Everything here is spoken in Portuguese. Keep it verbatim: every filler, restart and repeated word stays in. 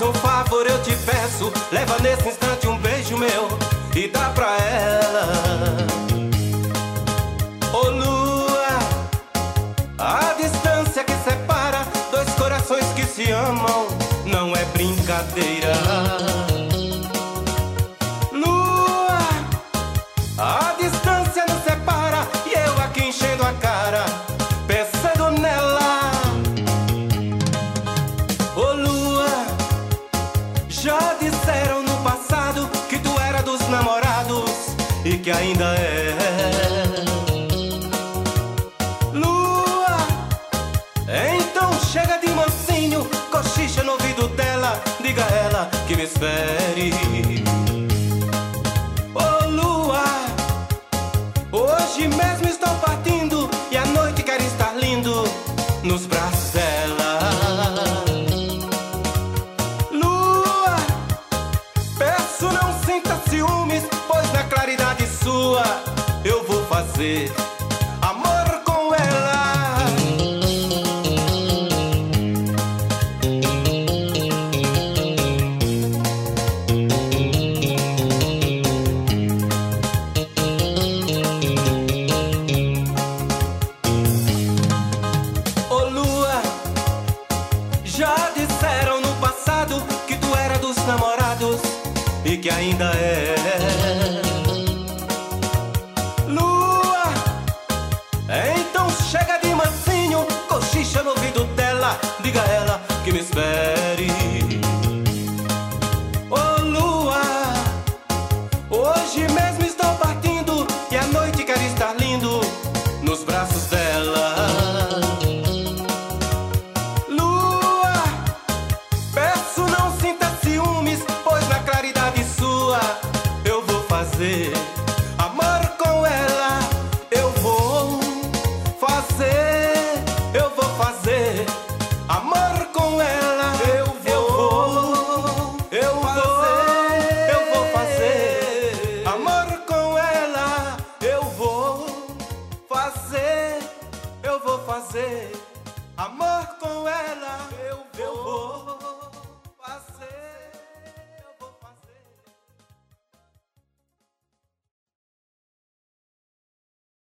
um favor eu te peço, leva nesse instante um beijo meu e dá pra ela. Ô lua, a distância que separa dois corações que se amam não é brincadeira. Lua, a distância nos separa e eu aqui enchendo a cara pensando nela. Ô lua, já disseram no passado que tu era dos namorados e que ainda é. Lua, então chega de mansinho, cochicha no ouvido dela, diga a ela que me espere. Ô lua, hoje mesmo estou partindo e a noite quer estar lindo nos braços dela. Lua, peço não sinta ciúmes, pois na claridade sua eu vou fazer amor com ela. Ô lua, já disseram no passado que tu era dos namorados e que ainda é.